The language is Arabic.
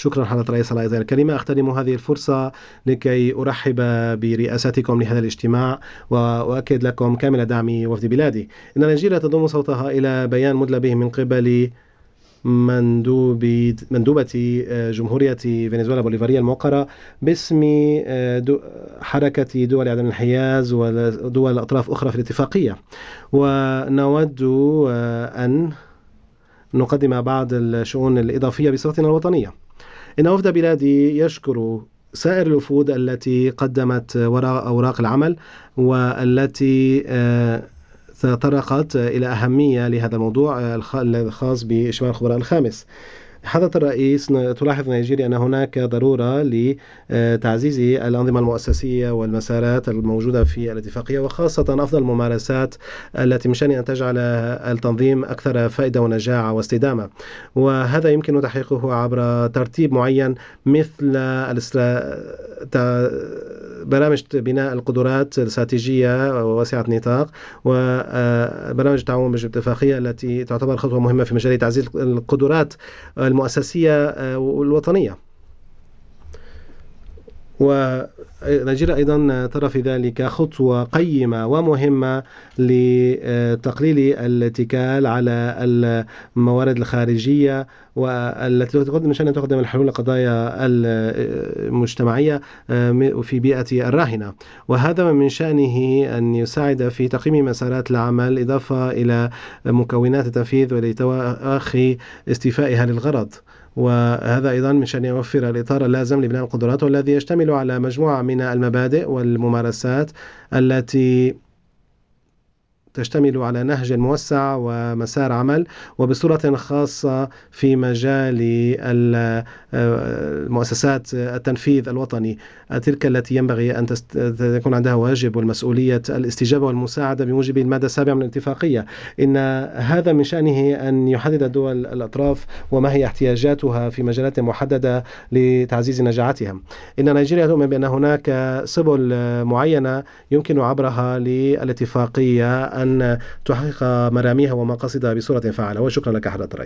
شكرا حضرة الرئيس على هذه الكلمة. أغتنم هذه الفرصة لكي أرحب برئاستكم لهذا الاجتماع وأؤكد لكم كامل دعم وفد بلادي. إن نيجيريا تضم صوتها إلى بيان مدلى به من قبل مندوبة جمهورية فنزويلا بوليفارية الموقرة باسم حركة دول عدم الانحياز ودول أطراف أخرى في الاتفاقية. ونود أن نقدم بعض الشؤون الإضافية بصفتنا الوطنية. إن وفد بلادي يشكر سائر الوفود التي قدمت أوراق العمل والتي تطرقت إلى أهمية لهذا الموضوع الخاص باجتماع الخبراء الخامس. حضرة الرئيس، تلاحظ نيجيريا أن هناك ضرورة لتعزيز الأنظمة المؤسسية والمسارات الموجودة في الاتفاقية، وخاصة أفضل الممارسات التي من شأن أن تجعل التنظيم أكثر فائدة ونجاعة واستدامة. وهذا يمكن تحقيقه عبر ترتيب معين مثل برامج بناء القدرات الاستراتيجية وواسعة نطاق وبرامج التعاون بالاتفاقية التي تعتبر خطوة مهمة في مجال تعزيز القدرات المؤسسية الوطنية. ونيجيريا أيضا ترى في ذلك خطوة قيمة ومهمة لتقليل الاتكال على الموارد الخارجية والتي من شأنها تقدم الحلول لقضايا المجتمعية في بيئة الراهنة. وهذا من شأنه أن يساعد في تقييم مسارات العمل إضافة إلى مكونات التنفيذ ولتوخي استيفائها للغرض. وهذا أيضا من شأن يوفر الإطار اللازم لبناء القدرات والذي يشتمل على مجموعة من المبادئ والممارسات التي تشتمل على نهج موسع ومسار عمل وبصورة خاصة في مجال المؤسسات التنفيذ الوطني، تلك التي ينبغي أن يكون عندها واجب والمسؤولية الاستجابة والمساعدة بموجب المادة 7 من الاتفاقية. إن هذا من شأنه أن يحدد الدول الأطراف وما هي احتياجاتها في مجالات محددة لتعزيز نجاعتها. إن نيجيريا تؤمن بأن هناك سبل معينة يمكن عبرها للاتفاقية أن تحقق مراميها ومقاصدها بصورة فعالة. وشكرا لك حضرتك.